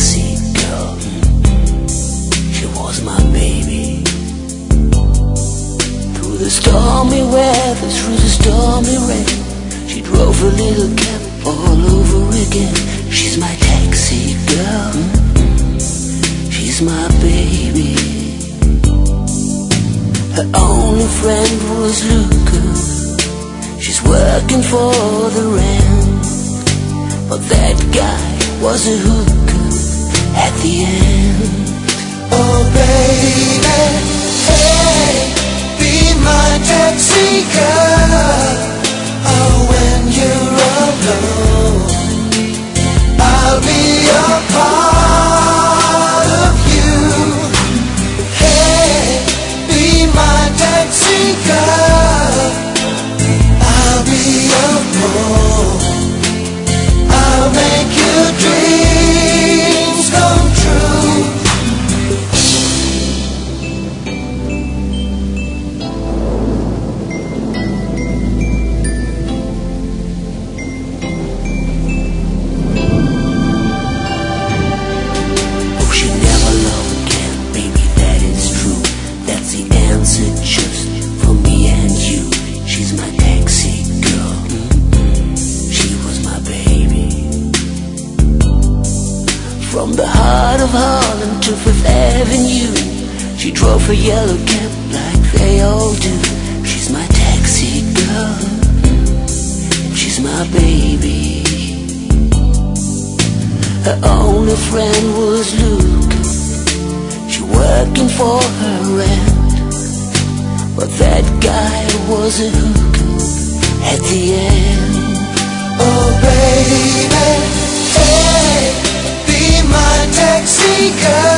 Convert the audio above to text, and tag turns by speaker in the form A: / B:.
A: taxi girl. She was my baby. Through the stormy weather, through the stormy rain, she drove a little cab all over again. She's my taxi girl. She's my baby. Her only friend was Lucas. She's working for the rent, but that guy was a hooker at the end.
B: Oh baby, hey, be my taxi girl. Oh, when you're alone, I'll be a part of you. Hey, be my taxi girl. I'll be your home. I'll make your dreams come true.
A: Oh, she never love again, baby, that is true. That's the answer just for me and you. She's my taxi girl. She was my baby. From the heart of Harlem to Fifth Avenue, she drove a yellow cab like they all do. She's my taxi girl. She's my baby. Her only friend was Lucas. She working for her rent, but that guy was a hooker at the end.
B: Oh baby, hey, be my taxi girl.